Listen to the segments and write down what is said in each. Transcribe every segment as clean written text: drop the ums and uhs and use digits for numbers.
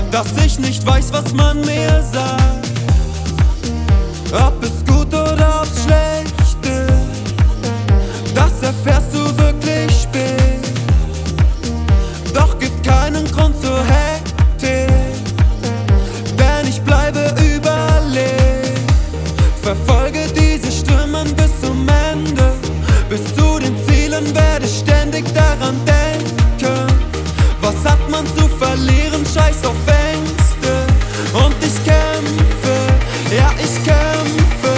dass ich nicht weiß, was man mir sagt. Ob es gut oder ob's schlecht ist, das erfährst du wirklich spät. Doch gibt keinen Grund zur Hektik, denn ich bleibe überlegt. Verfolge diese Stimmen bis zum Ende, bis zu den Zielen werde ich ständig daran denken. Was hat man zu verlieren? Scheiß auf Ängste. Und ich kämpfe, ja ich kämpfe.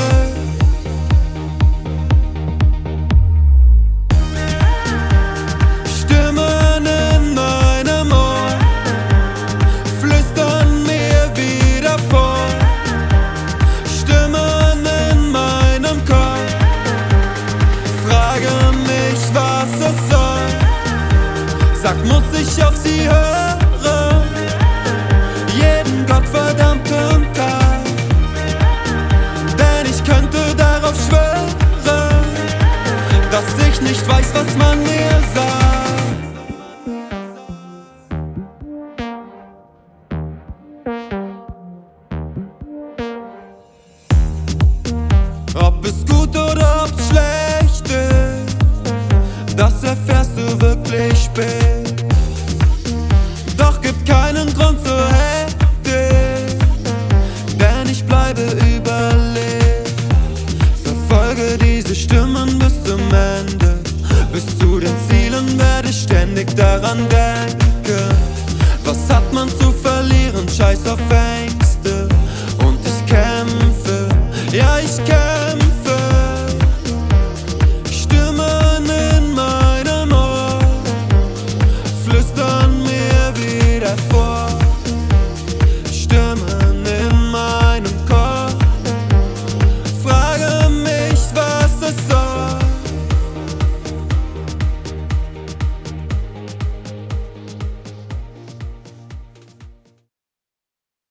Stimmen in meinem Ohr flüstern mir wieder vor. Stimmen in meinem Kopf fragen mich, was es soll. Sag, muss ich auf sie hören? Jeden gottverdammten Tag. Denn ich könnte darauf schwören, dass ich nicht weiß, was man mir sagt. Ob es gut oder ob's schlecht ist, das erfährst du wirklich spät. Doch gibt keinen Grund zur Hektik, denn ich bleibe überlegt. Verfolge diese Stimmen bis zum Ende, bis zu den Zielen werde ich ständig daran denken. Was hat man zu verlieren? Scheiß auf Ängste.